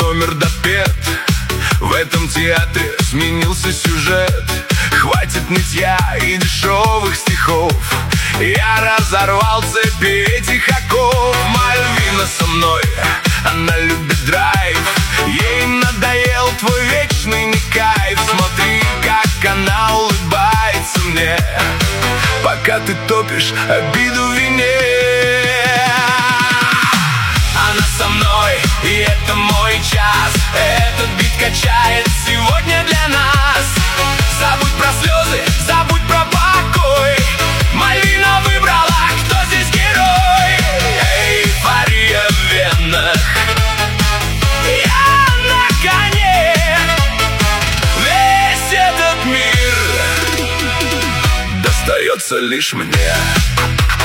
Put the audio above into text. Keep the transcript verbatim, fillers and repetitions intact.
номер допет. В этом театре сменился сюжет. Хватит нытья и дешевых стихов. Я разорвал цепи этих оков. Мальвина со мной, она любит драйв. Ей надоел твой вечный не кайф. Смотри, как она улыбается мне, пока ты топишь обиду в вине. Она со мной, и это мой час. Этот бит качает сегодня для нас. Забудь про слезы, забудь про покой. Мальвина выбрала, кто здесь герой. Эйфория в венах, я на коне. Весь этот мир достается лишь мне.